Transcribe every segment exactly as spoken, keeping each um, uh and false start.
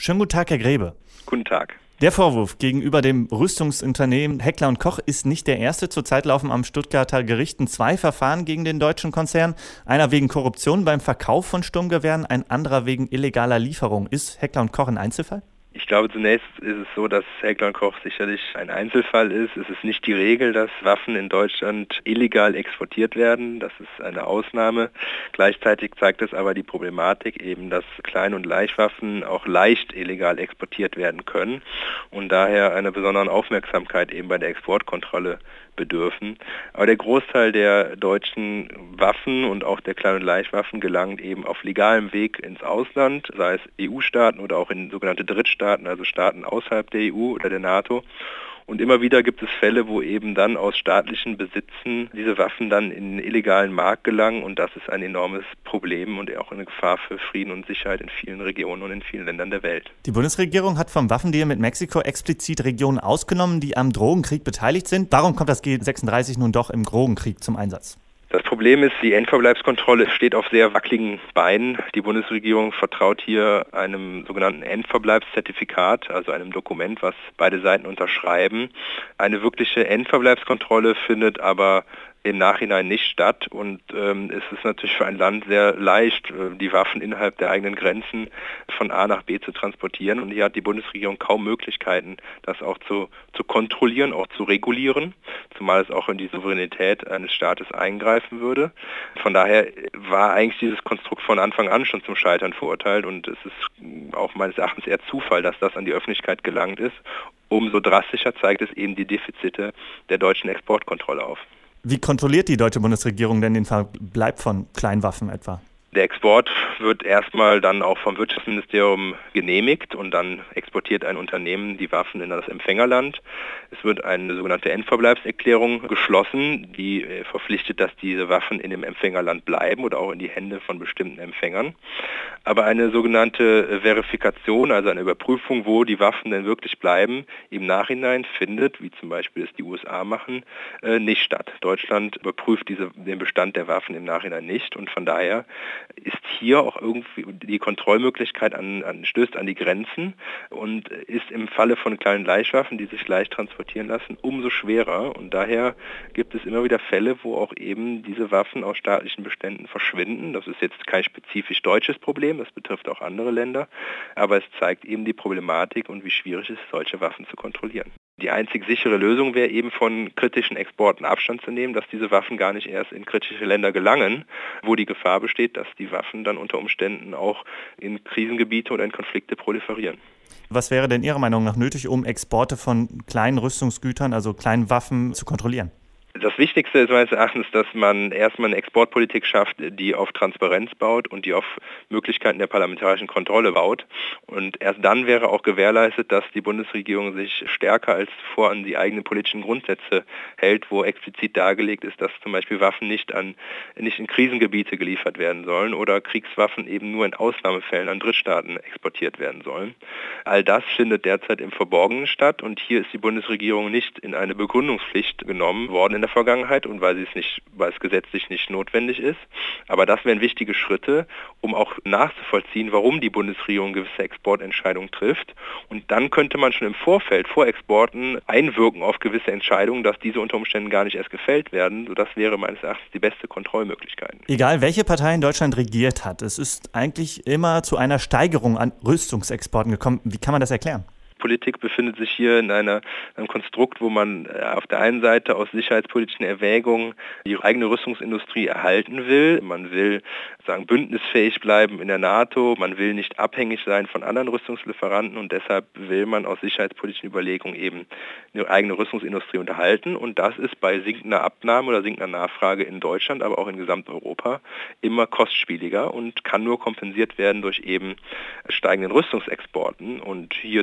Schönen guten Tag, Herr Grebe. Guten Tag. Der Vorwurf gegenüber dem Rüstungsunternehmen Heckler und Koch ist nicht der erste. Zurzeit laufen am Stuttgarter Gerichten zwei Verfahren gegen den deutschen Konzern. Einer wegen Korruption beim Verkauf von Sturmgewehren, ein anderer wegen illegaler Lieferung. Ist Heckler und Koch ein Einzelfall? Ich glaube, zunächst ist es so, dass Heckler und Koch sicherlich ein Einzelfall ist. Es ist nicht die Regel, dass Waffen in Deutschland illegal exportiert werden. Das ist eine Ausnahme. Gleichzeitig zeigt es aber die Problematik eben, dass Klein- und Leichtwaffen auch leicht illegal exportiert werden können und daher einer besonderen Aufmerksamkeit eben bei der Exportkontrolle bedürfen. Aber der Großteil der deutschen Waffen und auch der Klein- und Leichtwaffen gelangt eben auf legalem Weg ins Ausland, sei es E U-Staaten oder auch in sogenannte Drittstaaten, also Staaten außerhalb der E U oder der NATO. Und immer wieder gibt es Fälle, wo eben dann aus staatlichen Besitzen diese Waffen dann in den illegalen Markt gelangen und das ist ein enormes Problem und auch eine Gefahr für Frieden und Sicherheit in vielen Regionen und in vielen Ländern der Welt. Die Bundesregierung hat vom Waffendeal mit Mexiko explizit Regionen ausgenommen, die am Drogenkrieg beteiligt sind. Warum kommt das G sechsunddreißig nun doch im Drogenkrieg zum Einsatz? Das Problem ist, die Endverbleibskontrolle steht auf sehr wackeligen Beinen. Die Bundesregierung vertraut hier einem sogenannten Endverbleibszertifikat, also einem Dokument, was beide Seiten unterschreiben. Eine wirkliche Endverbleibskontrolle findet aber im Nachhinein nicht statt und ähm, es ist natürlich für ein Land sehr leicht, äh, die Waffen innerhalb der eigenen Grenzen von A nach B zu transportieren und hier hat die Bundesregierung kaum Möglichkeiten, das auch zu, zu kontrollieren, auch zu regulieren, zumal es auch in die Souveränität eines Staates eingreifen würde. Von daher war eigentlich dieses Konstrukt von Anfang an schon zum Scheitern verurteilt und es ist auch meines Erachtens eher Zufall, dass das an die Öffentlichkeit gelangt ist. Umso drastischer zeigt es eben die Defizite der deutschen Exportkontrolle auf. Wie kontrolliert die deutsche Bundesregierung denn den Verbleib von Kleinwaffen etwa? Der Export wird erstmal dann auch vom Wirtschaftsministerium genehmigt und dann exportiert ein Unternehmen die Waffen in das Empfängerland. Es wird eine sogenannte Endverbleibserklärung geschlossen, die verpflichtet, dass diese Waffen in dem Empfängerland bleiben oder auch in die Hände von bestimmten Empfängern. Aber eine sogenannte Verifikation, also eine Überprüfung, wo die Waffen denn wirklich bleiben, im Nachhinein findet, wie zum Beispiel es die U S A machen, nicht statt. Deutschland überprüft diese, den Bestand der Waffen im Nachhinein nicht und von daher ist hier auch irgendwie die Kontrollmöglichkeit an, an, stößt an die Grenzen und ist im Falle von kleinen Leichtwaffen, die sich leicht transportieren lassen, umso schwerer. Und daher gibt es immer wieder Fälle, wo auch eben diese Waffen aus staatlichen Beständen verschwinden. Das ist jetzt kein spezifisch deutsches Problem, das betrifft auch andere Länder, aber es zeigt eben die Problematik und wie schwierig es ist, solche Waffen zu kontrollieren. Die einzig sichere Lösung wäre eben von kritischen Exporten Abstand zu nehmen, dass diese Waffen gar nicht erst in kritische Länder gelangen, wo die Gefahr besteht, dass die Waffen dann unter Umständen auch in Krisengebiete oder in Konflikte proliferieren. Was wäre denn Ihrer Meinung nach nötig, um Exporte von kleinen Rüstungsgütern, also kleinen Waffen, zu kontrollieren? Das Wichtigste ist meines Erachtens, dass man erstmal eine Exportpolitik schafft, die auf Transparenz baut und die auf Möglichkeiten der parlamentarischen Kontrolle baut. Und erst dann wäre auch gewährleistet, dass die Bundesregierung sich stärker als zuvor an die eigenen politischen Grundsätze hält, wo explizit dargelegt ist, dass zum Beispiel Waffen nicht, an, nicht in Krisengebiete geliefert werden sollen oder Kriegswaffen eben nur in Ausnahmefällen an Drittstaaten exportiert werden sollen. All das findet derzeit im Verborgenen statt und hier ist die Bundesregierung nicht in eine Begründungspflicht genommen worden in der Vergangenheit und weil sie es nicht, weil es gesetzlich nicht notwendig ist. Aber das wären wichtige Schritte, um auch nachzuvollziehen, warum die Bundesregierung gewisse Exportentscheidungen trifft. Und dann könnte man schon im Vorfeld, vor Exporten, einwirken auf gewisse Entscheidungen, dass diese unter Umständen gar nicht erst gefällt werden. So, das wäre meines Erachtens die beste Kontrollmöglichkeit. Egal, welche Partei in Deutschland regiert hat, es ist eigentlich immer zu einer Steigerung an Rüstungsexporten gekommen. Wie kann man das erklären? Politik befindet sich hier in einer, einem Konstrukt, wo man auf der einen Seite aus sicherheitspolitischen Erwägungen die eigene Rüstungsindustrie erhalten will. Man will sagen, bündnisfähig bleiben in der NATO, man will nicht abhängig sein von anderen Rüstungslieferanten und deshalb will man aus sicherheitspolitischen Überlegungen eben eine eigene Rüstungsindustrie unterhalten und das ist bei sinkender Abnahme oder sinkender Nachfrage in Deutschland, aber auch in Gesamteuropa immer kostspieliger und kann nur kompensiert werden durch eben steigenden Rüstungsexporten und hier tut die Lobby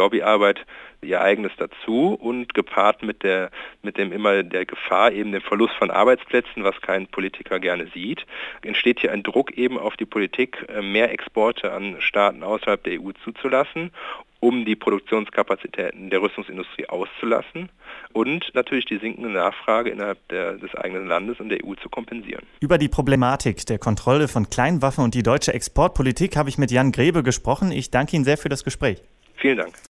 Lobbyarbeit ihr eigenes dazu und gepaart mit der mit dem immer der Gefahr, eben dem Verlust von Arbeitsplätzen, was kein Politiker gerne sieht, entsteht hier ein Druck eben auf die Politik, mehr Exporte an Staaten außerhalb der E U zuzulassen, um die Produktionskapazitäten der Rüstungsindustrie auszulassen und natürlich die sinkende Nachfrage innerhalb der, des eigenen Landes und der E U zu kompensieren. Über die Problematik der Kontrolle von Kleinwaffen und die deutsche Exportpolitik habe ich mit Jan Grebe gesprochen. Ich danke Ihnen sehr für das Gespräch. Vielen Dank.